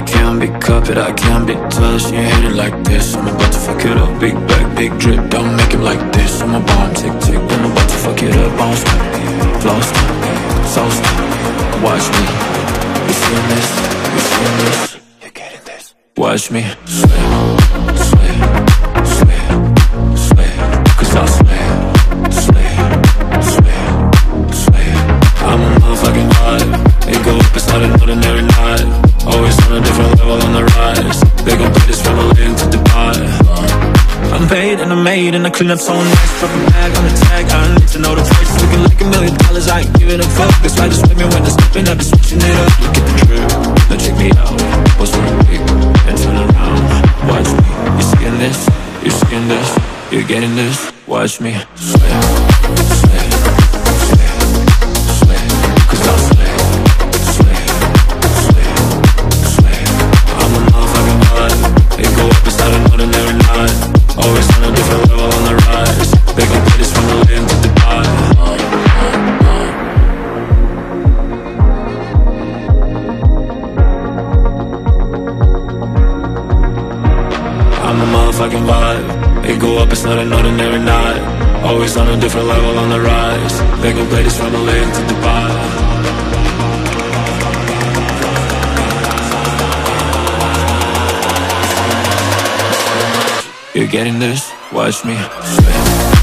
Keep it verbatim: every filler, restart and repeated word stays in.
I can't be copied, I can't be touched. You hate it like this, I'm about to fuck it up. Big bag, big drip, don't make him like this. I'm a bomb, tick, tick, I'm about to fuck it up. Bounce, flow, so stop. Watch me, you seeing this, you seeing this, you're getting this. Watch me, sway, sway, sway, sway. Cause I'll sway, sway, sway, sway. I'm a motherfucking vibe. It go up, it's not an ordinary night. Always on a different level on the rise. They gon' pay this family into Dubai. I'm paid and I'm made and I clean up so nice. Drop a bag on the tag, I need to know the price. Looking like a million dollars, I ain't giving a fuck. That's why just with me when it's slipping, I be switching it up. Look at the drip, now check me out. What's for a pick and turn around. Watch me, you seeing this, you seeing this, you're getting this. Watch me, sway, sway, sway, sway. Cause I'll sway, sway, sway, sway. I'm a motherfucking vibe. It go up, it's not an ordinary night. Always on a different level on the rise. They gon' pay this from the land to Dubai. I'm a motherfucking vibe. It go up, it's not an ordinary night. Always on a different level on the rise. They gon' play this from the land to Dubai. You're getting this, watch me sway.